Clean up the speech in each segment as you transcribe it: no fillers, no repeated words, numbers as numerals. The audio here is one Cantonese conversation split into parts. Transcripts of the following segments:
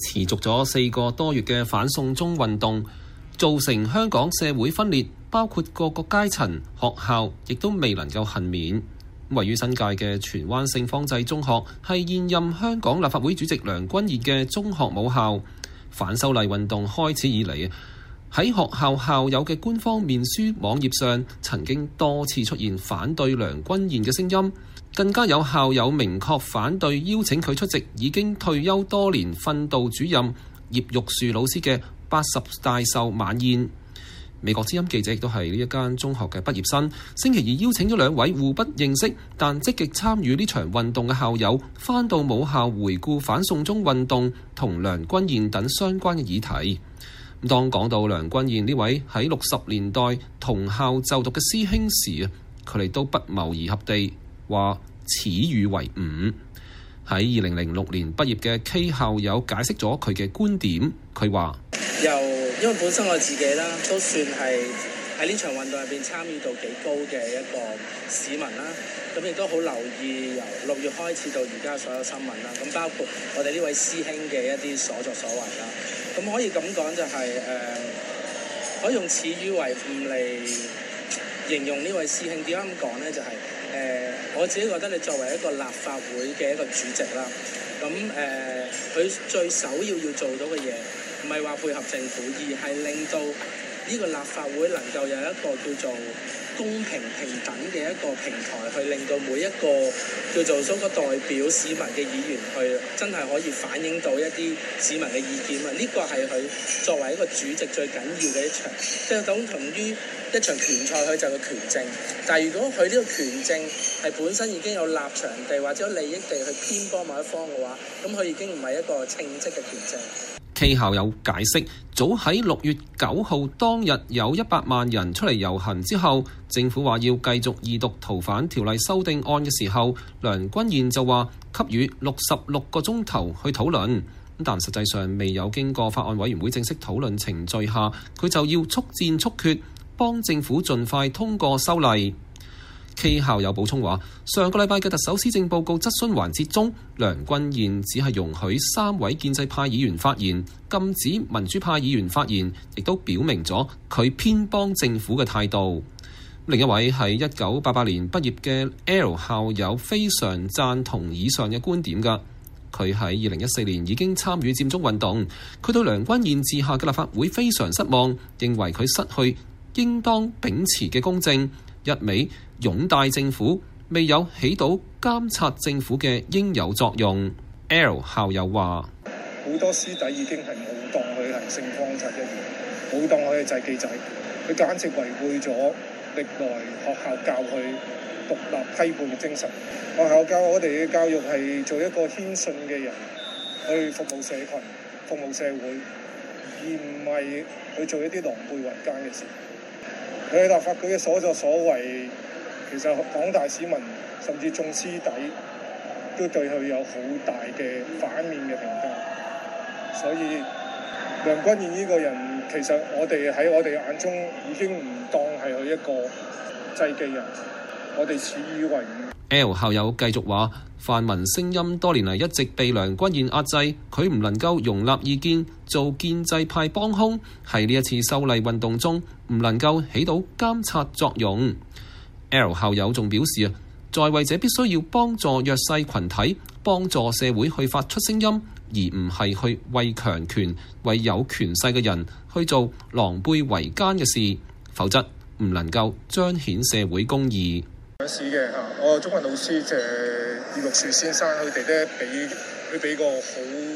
持續咗4個多月嘅反送中運動，造成香港社會分裂，包括各個階層、學校亦都未能夠幸免。位於新界嘅荃灣聖方濟中學係現任香港立法會主席梁君彥嘅中學母校。反修例運動開始以嚟，喺學校校友嘅官方面書網頁上，曾經多次出現反對梁君彥嘅聲音。更加有校友明確反對邀請佢出席已經退休多年訓導主任葉玉樹老師嘅80大壽晚宴。美國之音記者亦都係呢一間中學嘅畢業生，星期二邀請咗2位互不認識但積極參與呢場運動嘅校友，返到母校回顧反送中運動同梁君彥等相關嘅議題。當講到梁君彥呢位喺60年代同校就讀嘅師兄時，佢哋都不謀而合地話此語為伍。喺2006年畢業嘅 K 校友解釋咗佢嘅觀點，佢話因為本身我自己啦，都算係喺呢場運動入邊參與度幾高嘅一個市民啦，咁亦都好留意由6月開始到而家所有新聞啦，咁包括我哋呢位師兄嘅一啲所作所為啦，咁可以咁講就係可以用此語為伍嚟形容呢位師兄。點解咁講呢？就係我自己覺得你作為一個立法會嘅一個主席啦，咁佢最首要做到嘅嘢，唔係話配合政府，而係令到呢個立法會能夠有一個叫做公平平等嘅一個平台，去令到每一個叫做所謂代表市民嘅議員去真係可以反映到一啲市民嘅意見啊！呢個係佢作為一個主席最緊要嘅一場，即係等同於一場拳賽，佢就係個權證。但係如果佢呢個權證係本身已經有立場地或者有利益地去偏幫某一方嘅話，咁佢已經唔係一個稱職嘅權證。 K 校友解釋，早喺6月9號當日有100萬人出嚟遊行之後，政府話要繼續二讀逃犯條例修訂案嘅時候，梁君彥就話給予66個鐘頭去討論，但實際上未有經過法案委員會正式討論程序下，佢就要速戰速決，幫政府盡快通過修例。K 校友補充話，上個禮拜嘅特首施政報告質詢環節中，梁君彥只係容許3位建制派議員發言，禁止民主派議員發言，亦都表明咗佢偏幫政府嘅態度。另一位係1988年畢業嘅 L 校友非常贊同以上嘅觀點㗎。佢喺2014年已經參與佔中運動，佢對梁君彥治下嘅立法會非常失望，認為佢失去應當秉持嘅公正，一味擁戴政府，未有起到監察政府嘅應有作用。L 校友話： 好多師弟已經係冇當佢係聖方濟一樣，冇當佢係祭記仔，佢簡直違背咗歷來學校教佢獨立批判嘅精神。學校教我哋嘅教育係做一個謙遜嘅人，去服務社群、服務社會，而唔係去做一啲狼狽為奸嘅事。佢喺立法會嘅所作所為，其實廣大市民甚至眾師弟都對佢有好大嘅反面嘅評價，所以梁君彥呢個人，其實我哋喺我哋眼中已經唔當係佢一個祭記人，我哋此語為伍。 L 校友繼續話，泛民聲音多年嚟一直被梁君彥壓制，佢唔能夠容納意見，做建制派幫兇，喺呢一次修例運動中唔能夠起到監察作用。L 校友仲表示在位者必須要幫助弱勢群體，幫助社會去發出聲音，而唔係去為強權、為有權勢嘅人去做狼狽為奸嘅事，否則唔能夠彰顯社會公義。 我中文老師謝葉玉樹先生，佢哋咧俾個好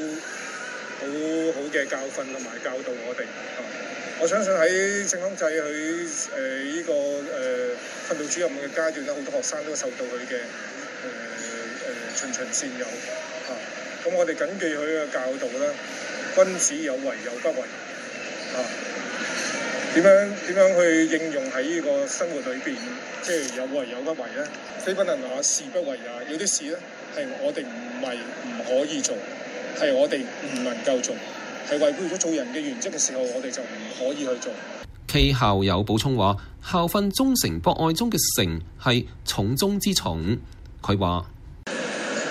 嘅教訓同埋教導我哋。我相信喺聖方濟佢呢個訓導主任嘅階段咧，好多學生都受到佢嘅循循善誘。咁我哋謹記佢嘅教導啦，君子有為有不為。點樣去應用喺呢個生活裏邊，即係有為有不為咧？非不能也，是不為也。有啲事咧係我哋唔可以做，係我哋唔能夠做，係違背咗做人嘅原則嘅時候，我哋就唔可以去做。 K 校友補充話，校訓忠誠博愛中嘅誠係重中之重。佢話：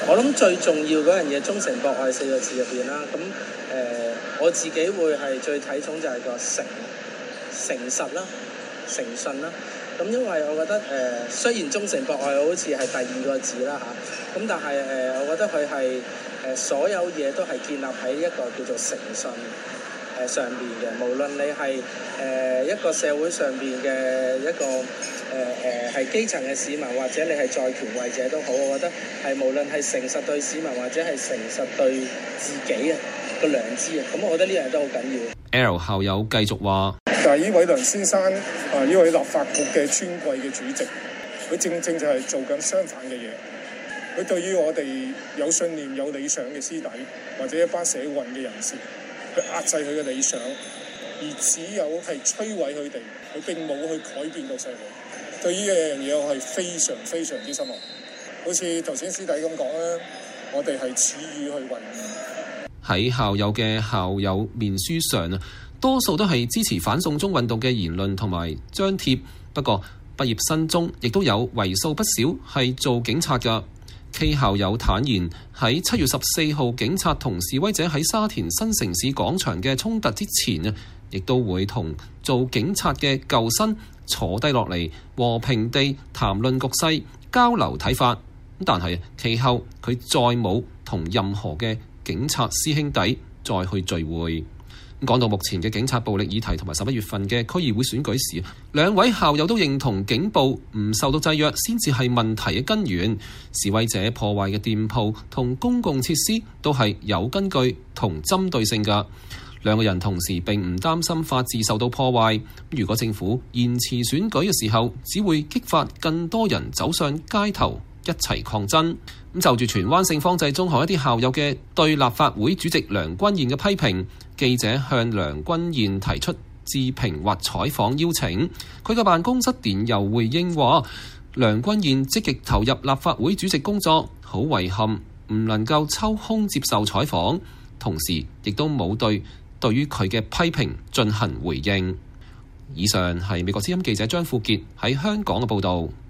我諗最重要嗰樣嘢，忠誠博愛4個字入邊啦。咁我自己會係最睇重就係個誠實啦、誠信啦。咁因為我覺得雖然忠誠博愛好似係第2個字啦嚇，咁但係我覺得佢係所有嘢都係建立喺一個叫做誠信上邊嘅。無論你係一個社會上邊嘅一個係基層嘅市民，或者你係在權位者都好，我覺得係無論係誠實對市民，或者係誠實對自己個良知啊，咁我覺得呢樣都好緊要。 L 校友繼續話： 但係呢位梁先生呢位立法局嘅尊貴嘅主席，佢正正就係做緊相反嘅嘢。佢對於我哋有信念、有理想嘅師弟，或者一班社運嘅人士，去壓制佢嘅理想，而只有係摧毀佢哋，佢並冇去改變到社會。對於呢樣嘢，我係非常非常之失望。好似頭先師弟咁講啦，我哋係恥與去為義。 喺校友嘅校友面書上啊，多數都係支持反送中運動嘅言論同埋張貼。不過畢業生中亦都有為數不少係做警察㗎。K 校友坦言喺7月14號警察同示威者喺沙田新城市廣場嘅衝突之前啊，亦都會同做警察嘅舊生坐低落嚟和平地談論局勢、交流睇法。但係其後佢再冇同任何嘅警察師兄弟再去聚會。講到目前嘅警察暴力議題同埋11月份嘅區議會選舉時，兩位校友都認同警暴唔受到制約先至係問題嘅根源。示威者破壞嘅店鋪同公共設施都係有根據同針對性㗎。兩個人同時並唔擔心法治受到破壞。如果政府延遲選舉嘅時候，只會激發更多人走上街頭一齊抗爭。咁就住荃灣聖方濟中學一啲校友嘅對立法會主席梁君彥嘅批評，記者向梁君彥提出置評或採訪邀請，佢嘅辦公室電郵回應話：梁君彥積極投入立法會主席工作，好遺憾唔能夠抽空接受採訪，同時亦都冇對於佢嘅批評進行回應。以上係美國之音記者張富傑喺香港嘅報導。